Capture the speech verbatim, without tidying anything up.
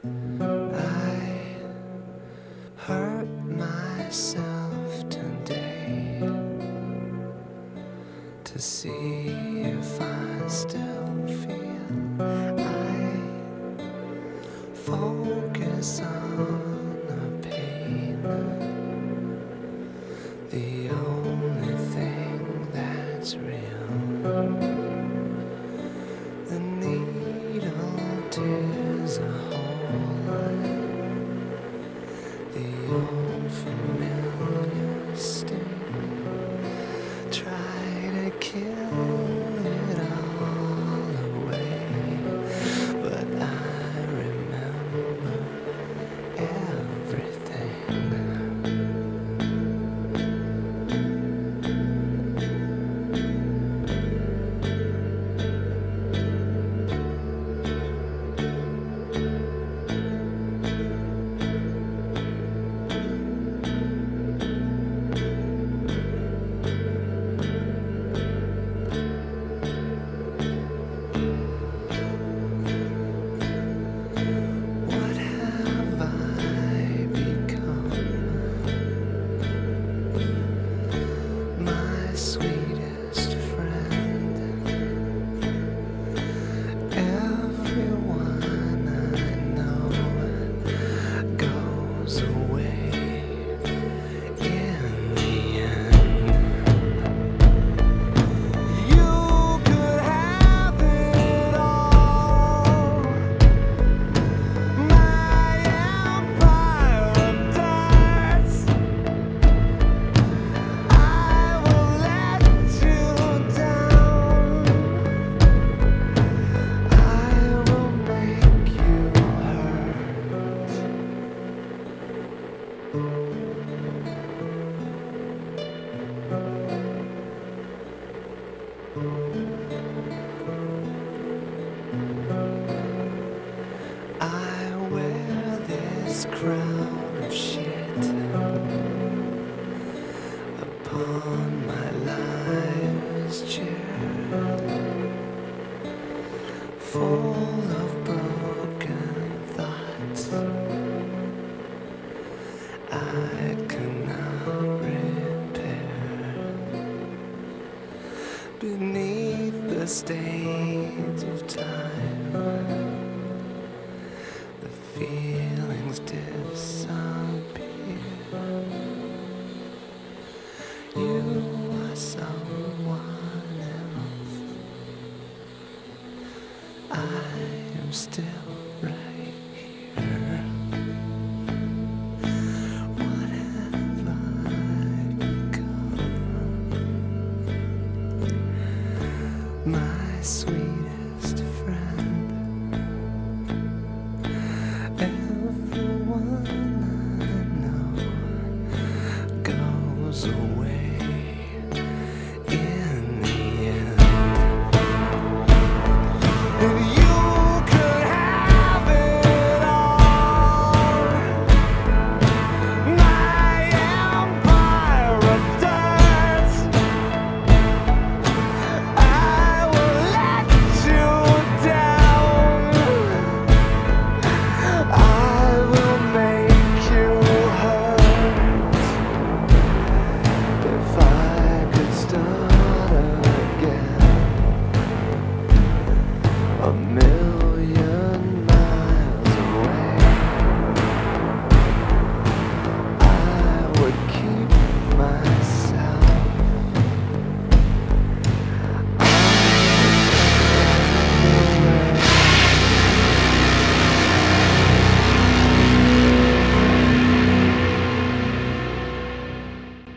I hurt myself today to see if I still feel. I focus on the pain, the only thing that's real. The needle tears a hole, the old familiar sting. Try to kill it all away, but I remember everything. Sweetest friend, everyone I know goes away in the end. You could have it all, my empire of darts. I wear this crown of shit upon my life's chair, full of broken thoughts I cannot repair. Beneath the stains of time, the feelings disappear. You are someone else. I am still right here. What have I become? My sweetest friend, everyone I know goes away in the end. If you could have it all, my empire of darts, I will let you down. I will make you hurt. If I could start again, a